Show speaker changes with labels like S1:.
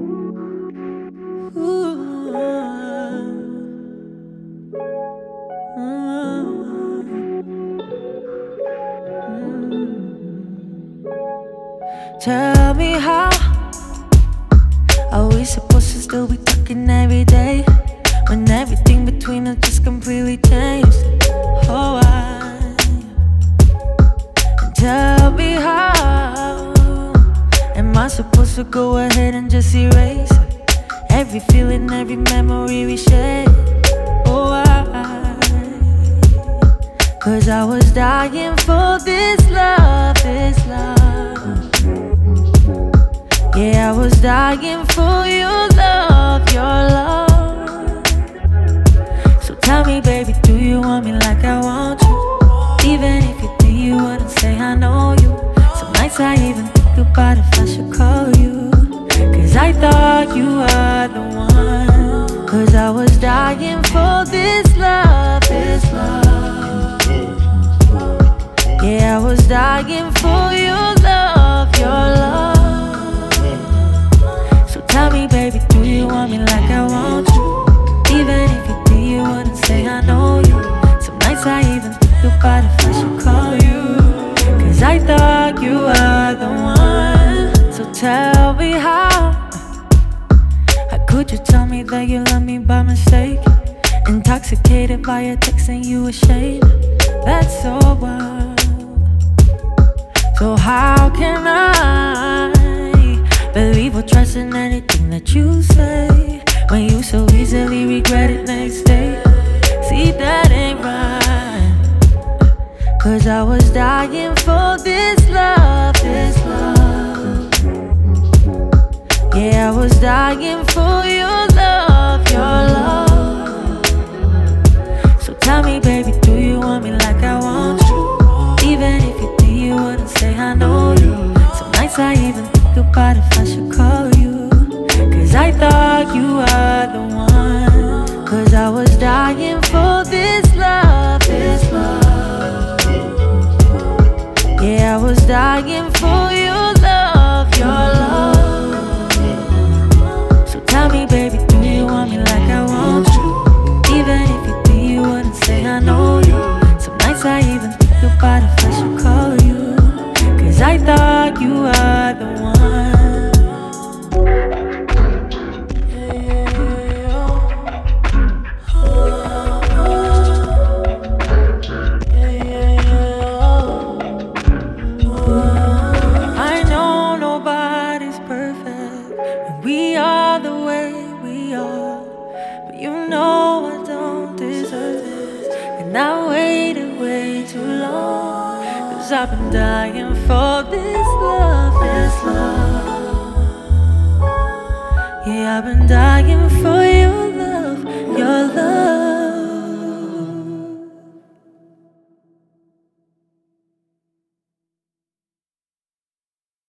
S1: Tell me how are we supposed to still be talking every day when everything between us just completely changed? Oh, and tell me how am I supposed to go ahead and just erase every feeling, every memory we shared? Oh, cause I was dying for this love, this love. Yeah, I was dying for your love, your love. So tell me, baby, do you want me like I want you? Even if you do, you wouldn't say I know you. Some nights I even think about if I should call you, cause I thought you were the one. Cause I was dying for this love, this love. Yeah, I was dying for your love, your love. Tell me, baby, do you want me like I want you? Even if you do, you wouldn't say I know you. Some nights I even think about if I should call you, cause I thought you were the one. So tell me how could you tell me that you love me by mistake? Intoxicated by your text and you ashamed. That's so wild. So how can I believe or trust in anything that you say when you so easily regret it next day? See, that ain't right. Cause I was dying for this love, this love. Yeah, I was dying for your love, your love. So tell me, baby, do you want me like I want you? Even if you do, you wouldn't say I know you. Some nights I even think about if I should call you, cause I thought you were the one. Cause I was dying for this love, this love. Yeah, I was dying for your love, your love. So tell me, baby, do you want me like I want you? Even if you do, you wouldn't say I know you. Some nights I even think about if I should call you, cause I thought you were the one. I know nobody's perfect, and we are the way we are, but you know I don't deserve this, and I waited way too long. Cause I've been dying for this love, this love.